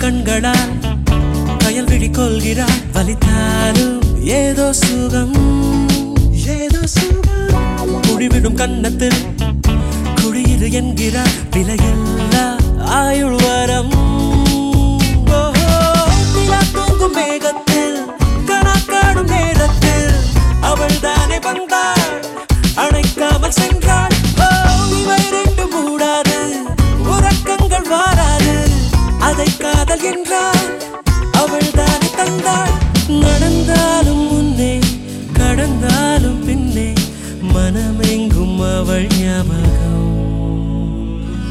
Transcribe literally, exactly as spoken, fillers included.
கண்களால் கயல் விழி கொள்கிறாள் வலித்தாலும் ஏதோ சுகம் ஏதோ சுகம் குழிவிடும் கன்னத்தில்